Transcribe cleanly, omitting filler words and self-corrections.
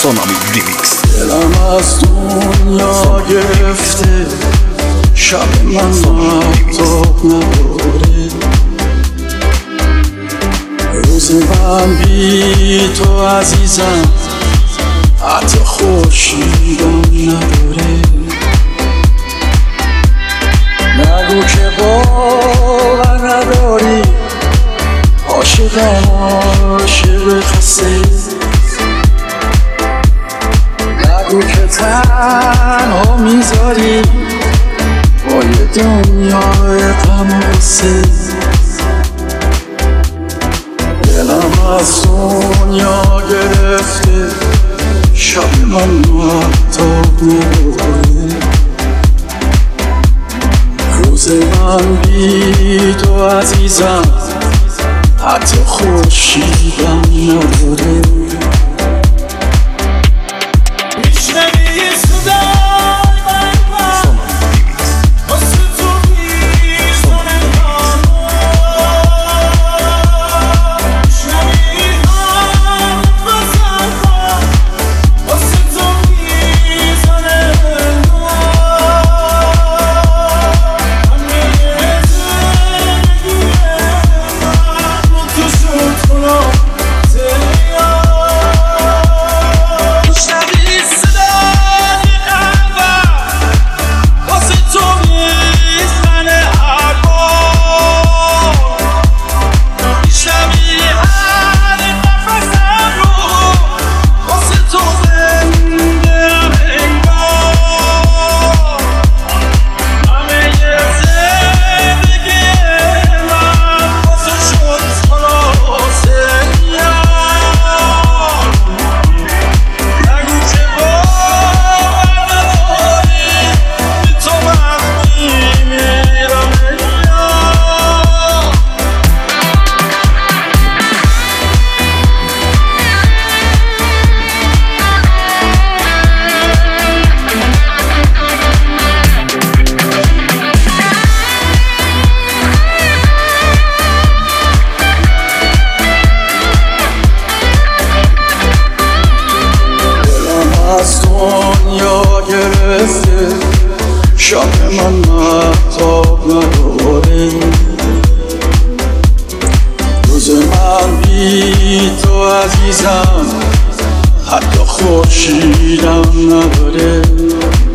سونامی ریمیکس. دلم از دنیا گرفته، شب من محتاب نداره، روز من بی تو عزیزم حتی خورشیدم نداره. نگو که باور نداری، عاشقم عاشق خسته. نگو که تنها میذاری با یه دنیای غم و غصه. دلم از دنیا گرفته، شب من محتاب نداره، روز من بی تو عزیزم حتی خورشیدم نداره. از دنیا گرفته، شب من محتاب نداره، روز من بی تو عزیزم حتی خورشیدم نداره.